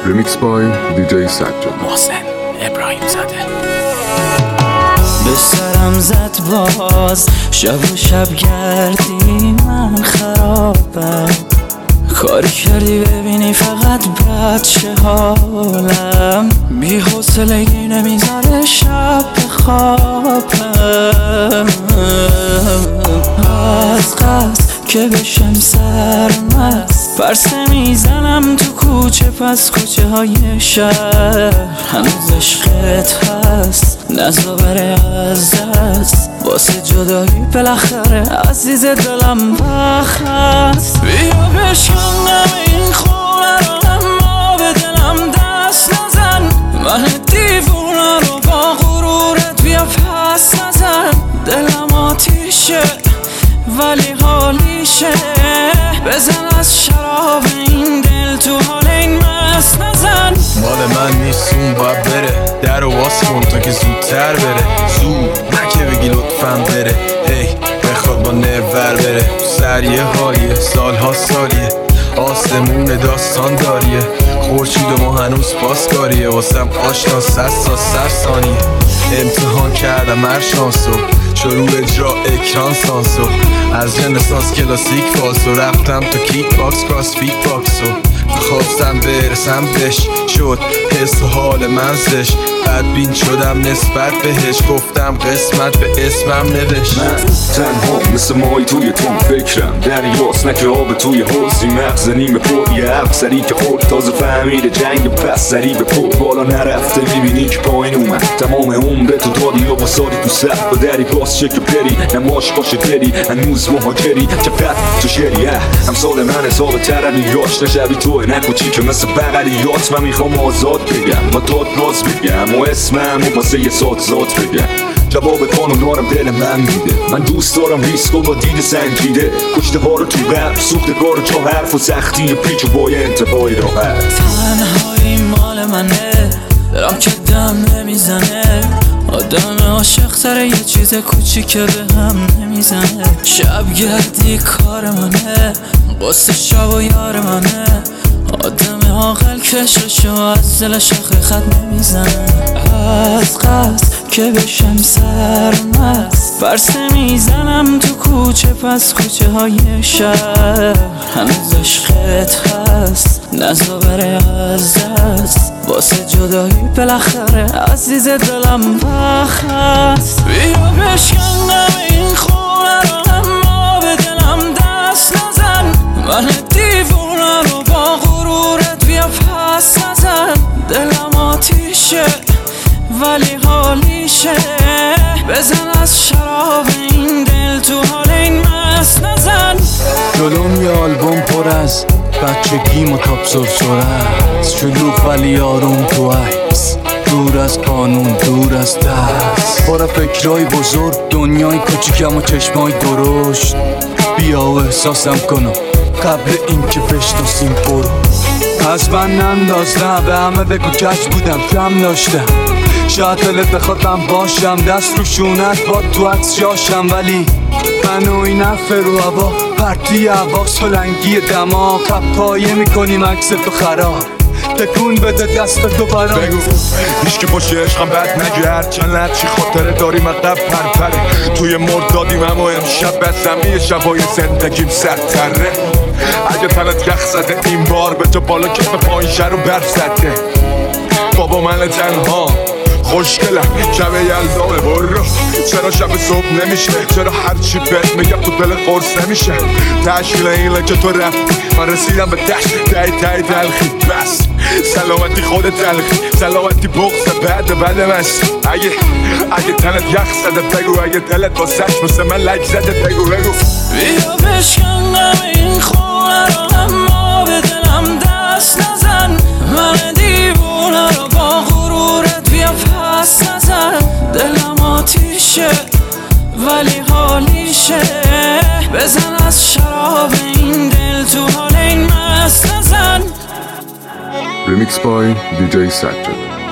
Remix by DJ سجاد. محسن ابراهیم زاده. به سرم زد باز شب و شب گردی من خرابم، کاری کردی ببینی فقط بد شه حالم، بی حوصلگی نمیذاره شب بخوابم، از قصد که بشم سرمست پرسه میزنم تو کوچه پس کوچه های شهر، هنوز عشقت هست نزا بره از دست، واسه جدایی بالاخره عزیز دلم وقت هست، بیا بشکنم این خونه رو اما به دلم دست نزن، من دیوونه رو با غرورت بیا پس نزن، دلم آتیشه ولی حالیشه، بزن از شراب این دل تو حال این مست نزن، مال من نیست اون باید بره، در رو واس کن تا که زودتر بره، زود نکه بگی لطفاً بره، هی بخواد با نور بره، سر یه حالیه سالها سالیه، آسمون داستان داریه، خورشید و ما هنوز پاسکاریه، واسم آشنا 100 تا 100 ثانیه، امتحان کردم هر شانسو، شروع اجرا اکران سانسو، از رنسانس کلاسیک فالسو، رفتم تو کیک باکس کراس فیت باکسو، خواستم برسم بهش شد حس و حال من زش، بدبین شدم نسبت بهش، گفتم قسمت به اسمم نوشت، من تنها مثل مای توی تون فکرم دریاست نکه آب توی حوزی، مغز نیمه پر یه افسری که خورد تازه فهمیده جنگ پس سری به پر بالا نرفته، میبینی که پایین اومد تمام عمرتو دادی و بساری تو سر با دری باز چه که بری نماش باشه دری هنوز مهاجری چقدر تو شریه امثال من حساب ترقیاش نشبی توی نکوچی که مثل بغلیات، من میخوام آزاد بگم و داد راز بگم و اسمم و واسه یه سات ذات بگم، جواب قانون دارم دل من میده، من دوست دارم ریسک و با دید سنجیده، کشته ها رو تو رپ سوخته کار چا حرف و سختی پیچ و بای انتهای راحت، تنهایی مال منه دلم که دم نمیزنه، آدم عاشق تره یه چیز کوچیکه به هم نمیزنه، شب گردی کار منه قصه شب و یار منه، آدم عاقل کششو از دلش خط نمیزنه، از قصد که بشم سرمست پرسه میزنم تو کوچه پس کوچه های شهر، هنوز عشقت هست نزا بره از دست، واسه جدایی بالاخره عزیز دلم وقت هست، بیا بشکنم این خونه رو اما به دلم دست نزن، من دیوونه رو با غرورت بیا پس نزن، دلم آتیشه ولی حالیشه، بزن از شراب این دل تو حال این مست نزن، جلوم یه آلبوم پر از بچگیم و تاپ سرسره است، شلوغ ولی آروم تو عکس، دور از قانون دور از دست، پر فکرای بزرگ دنیای کوچیکم و چشمای درشت، بیا و احساسم کنم قبل این که بشناسیم برو، از من ننداز نه به همه بگو کش بودم کم داشتم، شاید دلت بخوادم باشم دست رو شونت با تو عکس جاشم، ولی من و این فرو هوا پرتی هوا سلنگی دماغ پایه میکنیم عکس تو خراب، تکون بده دست تو برام، بگو هیچ که باشه عشقم بد نگرد چند هرچی خاطره داریم عقب پرپره، توی مرد دادیم اما امشب بزمی شبای زندگیم سرتره، اگه تنت یخ زده این بار به تو بالا کف پایین شر رو برف زده، بابا من تنها خوشگلم شب یلدامه برو، چرا شب صبح نمیشه، چرا هرچی بهت میگم تو دل قرص نمیشه، تشکیل اینه که تو رفتی من رسیدم به دشت تایی تلخی، بس سلامتی خود تلخی سلامتی بغض بعد مست، اگه تنت یخ زده بگو، اگه دلت با سش مثل من لک زده بگو بیا بشکنم این خونه رو اما به دلم دست نزن، من دیوونه رو با غرورت بیا پس نزن، دلم آتیشه ولی حالیشه، بزن از شراب این دل تو حال این مست نزن. Remix by DJ سجاد.